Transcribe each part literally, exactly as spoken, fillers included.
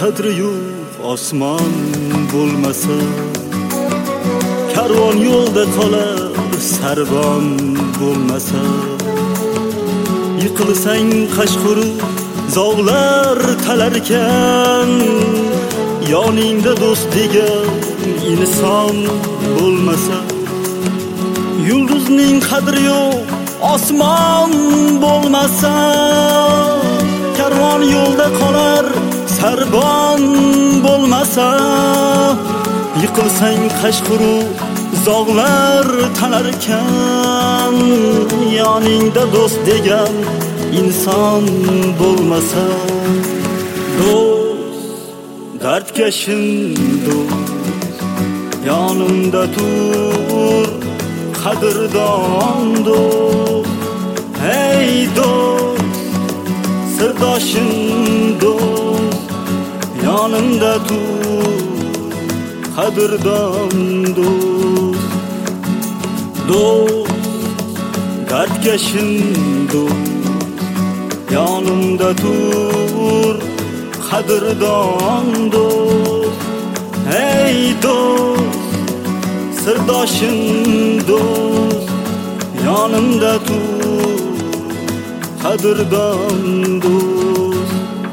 qadri yo'q osmon bo'lmasa, karvon yo'lda qolar sarvon bo'lmasa, yiqilsang qashquri zog'lar talarkan, yoningda do'st degan inson bo'lmasa, yulduzning qadri yo'q osmon bo'lmasa, karvon yo'lda qolar sarvon bo'lmasa, yiqilsang qashquru zog'lar talarkan, yoningda do'st degan inson bo'lmasa, do'st dardkashim do'st yonimda tur, qadrdon do'st, hey do'st sirdoshim do'st yonimda tur, qadrdon do'st, do'st dardkashim do'st yonimda tur, qadrdon do'st, hey do'st sirdoshim do'st yonimda tur, qadrdon do'st.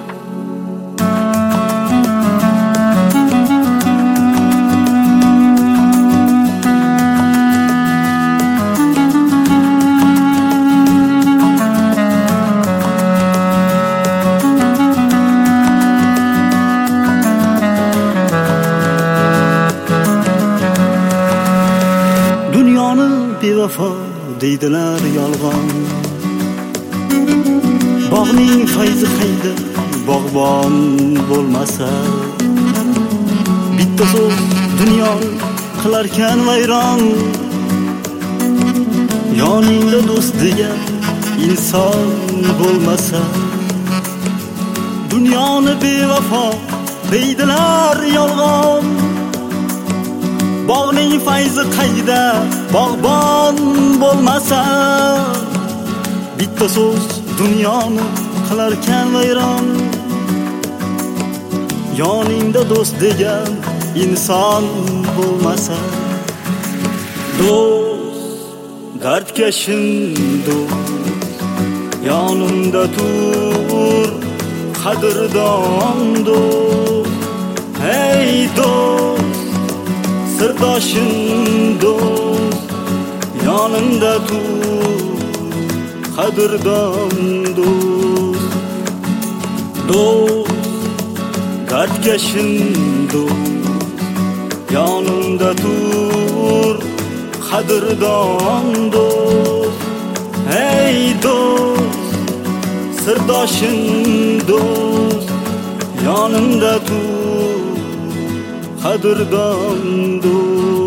Dunyoni bevafo deydilar yolg'on, bog'ning fayzi qayda bog'bon bo'lmasa, bitta so'z dunyoni qilarkan vayron, yoningda do'st degan inson bo'lmasa, dunyoni bevafo deydilar yolg'on, bog'ning fayzi qayda bog'bon bo'lmasa, bitta so'z dunyoni qilarkan vayron, yoningda do'st degan inson bo'lmasa, do'st dardkashim do'st yonimda tur, qadrdon do'st, hey do'st sirdoshim do'st yonimda tur, qadrdon do'st, do'st dardkashim do'st yonimda tur, qadrdon do'st, hey do'st sirdoshim do'st yonimda tur, qadrdon do'st.